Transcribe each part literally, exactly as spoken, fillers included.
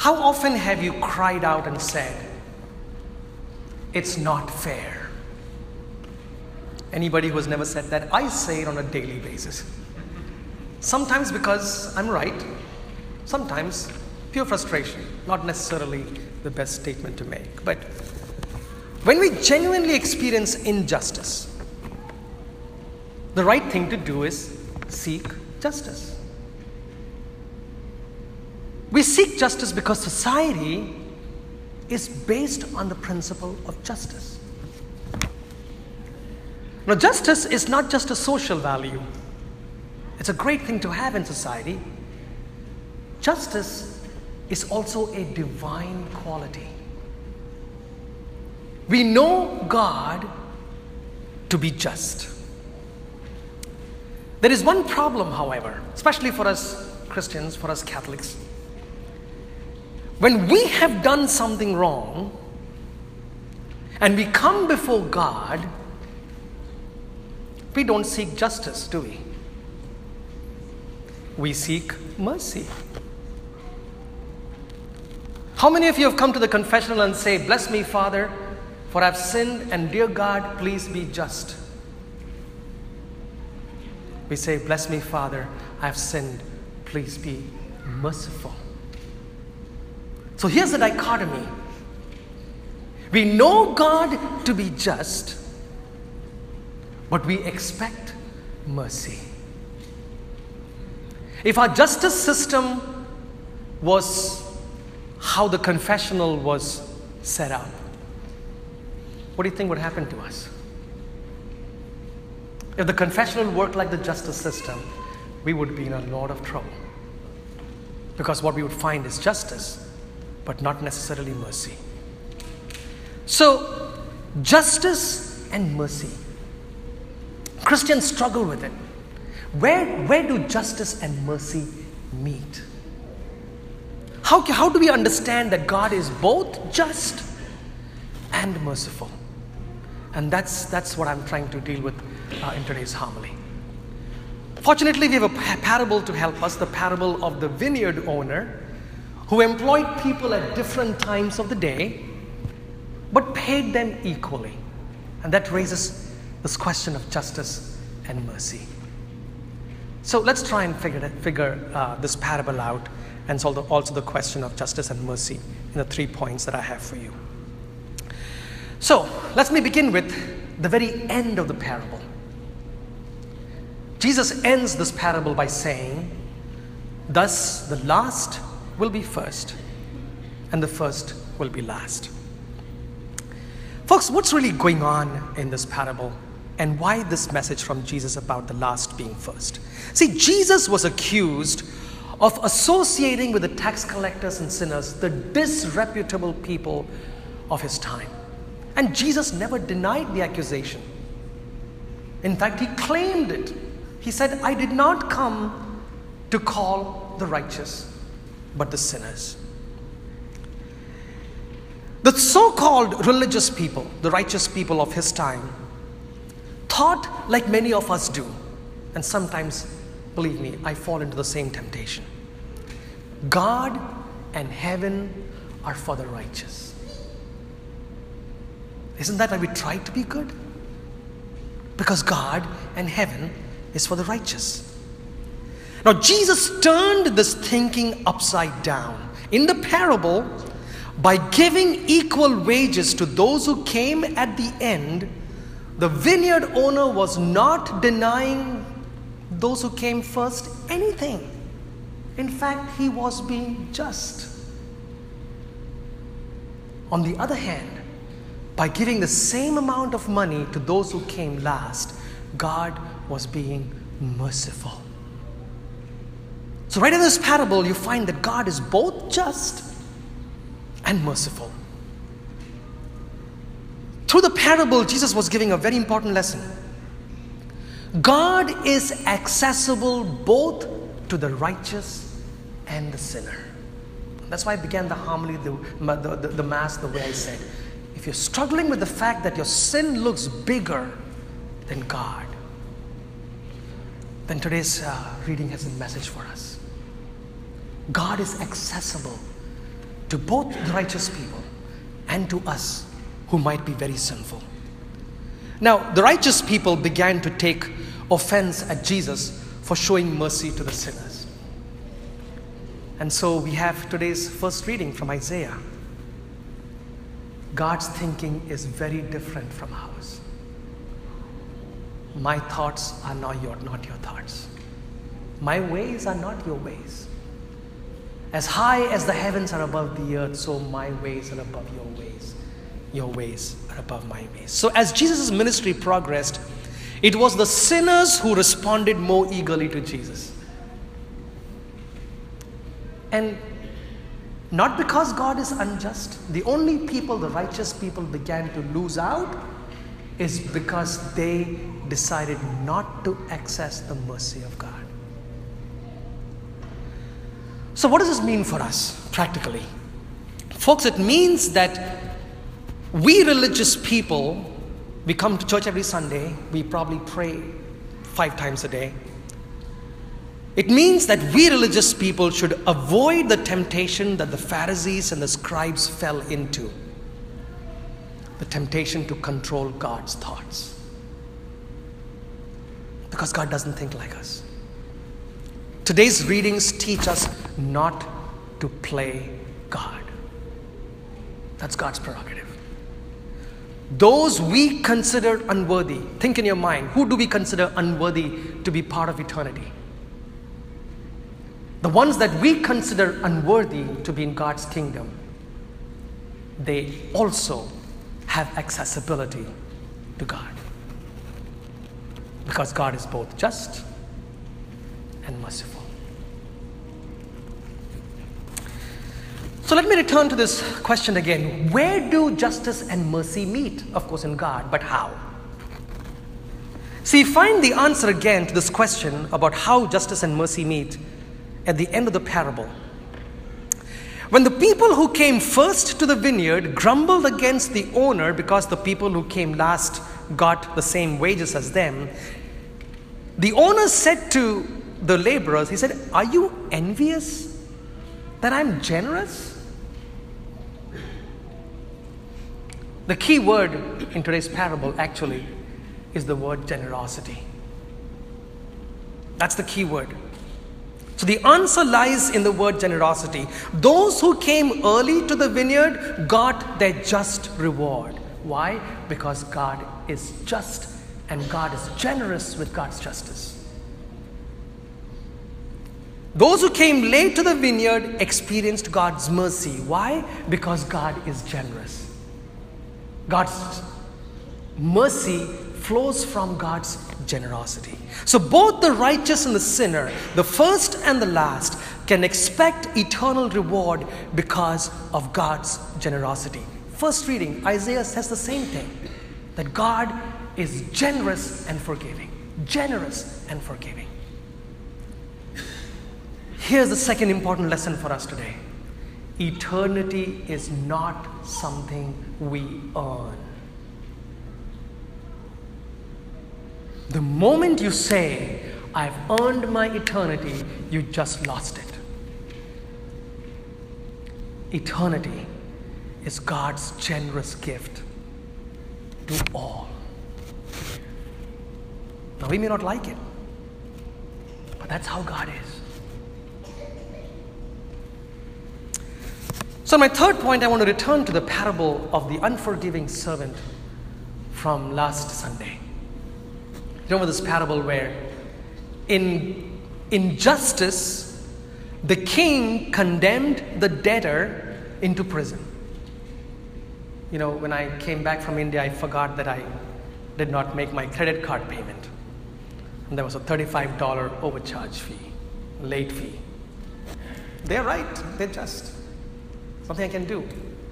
How often have you cried out and said, "It's not fair"? Anybody who has never said that? I say it on a daily basis. Sometimes because I'm right, sometimes pure frustration, not necessarily the best statement to make. But when we genuinely experience injustice, the right thing to do is seek justice. We seek justice because society is based on the principle of justice. Now, justice is not just a social value. It's a great thing to have in society. Justice is also a divine quality. We know God to be just. There is one problem, however, especially for us Christians, for us Catholics. When we have done something wrong and we come before God, we don't seek justice, do we? We seek mercy. How many of you have come to the confessional and say, "Bless me, Father, for I've sinned, and dear God, please be just"? We say, "Bless me, Father, I've sinned, please be merciful." So here's the dichotomy. We know God to be just, but we expect mercy. If our justice system was how the confessional was set up, what do you think would happen to us? If the confessional worked like the justice system, we would be in a lot of trouble. Because what we would find is justice, but not necessarily mercy. So, justice and mercy. Christians struggle with it. Where, where do justice and mercy meet? How, how do we understand that God is both just and merciful? And that's, that's what I'm trying to deal with uh, in today's homily. Fortunately, we have a parable to help us, the parable of the vineyard owner who employed people at different times of the day, but paid them equally. And that raises this question of justice and mercy. So let's try and figure, it, figure uh, this parable out, and solve the, also the question of justice and mercy in the three points that I have for you. So let me begin with the very end of the parable. Jesus ends this parable by saying, "Thus the last will be first, and the first will be last." Folks, what's really going on in this parable, and why this message from Jesus about the last being first? See, Jesus was accused of associating with the tax collectors and sinners, the disreputable people of his time. And Jesus never denied the accusation. In fact, he claimed it. He said, "I did not come to call the righteous, but the sinners." The so-called religious people, the righteous people of his time, thought like many of us do. And sometimes, believe me, I fall into the same temptation. God and heaven are for the righteous. Isn't that why we try to be good? Because God and heaven is for the righteous. Now, Jesus turned this thinking upside down in the parable by giving equal wages to those who came at the end. The vineyard owner was not denying those who came first anything. In fact, he was being just. On the other hand, by giving the same amount of money to those who came last, God was being merciful. So right in this parable, you find that God is both just and merciful. Through the parable, Jesus was giving a very important lesson. God is accessible both to the righteous and the sinner. That's why I began the homily, the, the, the, the Mass, the way I said. If you're struggling with the fact that your sin looks bigger than God, then today's uh, reading has a message for us. God is accessible to both the righteous people and to us who might be very sinful. Now, the righteous people began to take offense at Jesus for showing mercy to the sinners. And so we have today's first reading from Isaiah. God's thinking is very different from ours. My thoughts are not your, not your thoughts. My ways are not your ways. As high as the heavens are above the earth, so my ways are above your ways. Your ways are above my ways. So as Jesus' ministry progressed, it was the sinners who responded more eagerly to Jesus. And not because God is unjust. The only people the righteous people began to lose out is because they decided not to access the mercy of God. So what does this mean for us practically? Folks, it means that we religious people, we come to church every Sunday, we probably pray five times a day. It means that we religious people should avoid the temptation that the Pharisees and the scribes fell into. The temptation to control God's thoughts. Because God doesn't think like us. Today's readings teach us not to play God. That's God's prerogative. Those we consider unworthy, think in your mind, who do we consider unworthy to be part of eternity? The ones that we consider unworthy to be in God's kingdom, they also have accessibility to God. Because God is both just and merciful. So let me return to this question again. Where do justice and mercy meet? Of course in God, but how? See, find the answer again to this question about how justice and mercy meet at the end of the parable. When the people who came first to the vineyard grumbled against the owner because the people who came last got the same wages as them, the owner said to the laborers, he said, "Are you envious that I'm generous?" The key word in today's parable actually is the word generosity. That's the key word. So the answer lies in the word generosity. Those who came early to the vineyard got their just reward. Why? Because God is just and God is generous with God's justice. Those who came late to the vineyard experienced God's mercy. Why? Because God is generous. God's mercy flows from God's generosity. So both the righteous and the sinner, the first and the last, can expect eternal reward because of God's generosity. First reading, Isaiah says the same thing, that God is generous and forgiving. Generous and forgiving. Here's the second important lesson for us today. Eternity is not something we earn. The moment you say, "I've earned my eternity," you just lost it. Eternity is God's generous gift to all. Now, we may not like it, but that's how God is. So my third point, I want to return to the parable of the unforgiving servant from last Sunday. You remember this parable where in injustice, the king condemned the debtor into prison. You know, when I came back from India, I forgot that I did not make my credit card payment. And there was a thirty-five dollars overcharge fee, late fee. They're right, they're just. Something I can do.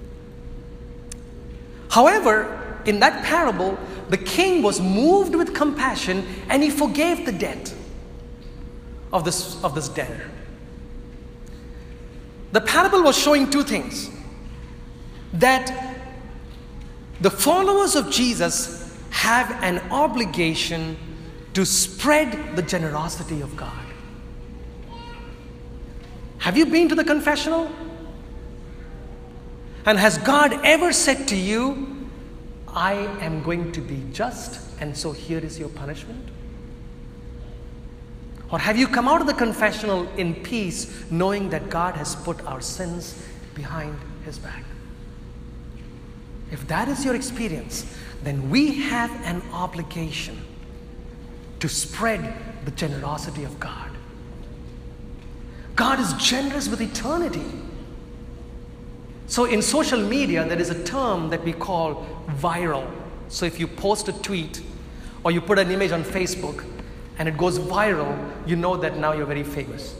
However, in that parable, the king was moved with compassion and he forgave the debt of this, of this debtor. The parable was showing two things. That the followers of Jesus have an obligation to spread the generosity of God. Have you been to the confessional? And has God ever said to you, I am going to be just, and so here is your punishment? Or have you come out of the confessional in peace, knowing that God has put our sins behind his back? If that is your experience, then we have an obligation to spread the generosity of God. God is generous with eternity. So in social media, there is a term that we call viral. So if you post a tweet or you put an image on Facebook and it goes viral, you know that now you're very famous.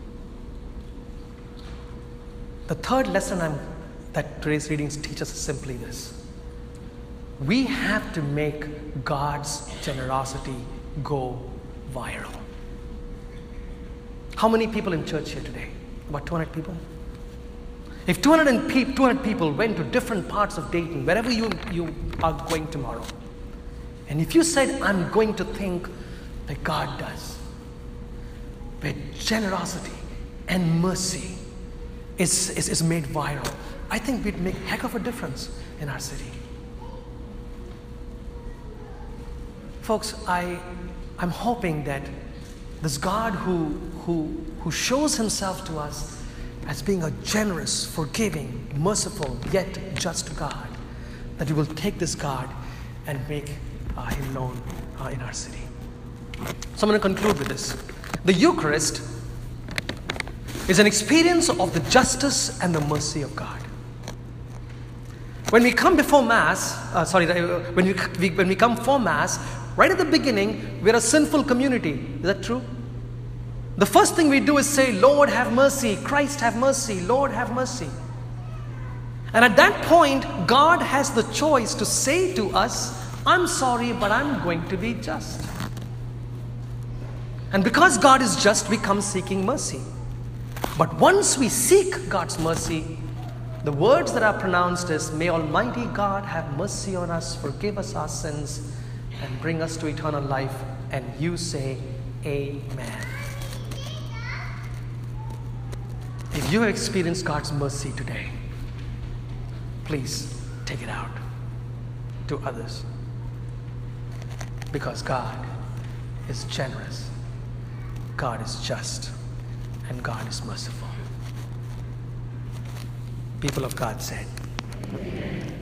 The third lesson I'm, that today's readings teach us is simply this. We have to make God's generosity go viral. How many people in church here today? About two hundred people? If two hundred people went to different parts of Dayton, wherever you, you are going tomorrow, and if you said, I'm going to think like God does, where generosity and mercy is, is, is made viral, I think we'd make a heck of a difference in our city. Folks, I, I'm hoping that this God who, who, who shows himself to us as being a generous, forgiving, merciful, yet just God, that we will take this God and make uh, him known uh, in our city. So I'm going to conclude with this. The Eucharist is an experience of the justice and the mercy of God. When we come before Mass, uh, sorry, when we, we, when we come for Mass, right at the beginning, we're a sinful community. Is that true? The first thing we do is say, Lord, have mercy. Christ, have mercy. Lord, have mercy. And at that point, God has the choice to say to us, I'm sorry, but I'm going to be just. And because God is just, we come seeking mercy. But once we seek God's mercy, the words that are pronounced is, may Almighty God have mercy on us, forgive us our sins, and bring us to eternal life. And you say, Amen. If you have experienced God's mercy today, please take it out to others. Because God is generous, God is just, and God is merciful. People of God said, Amen.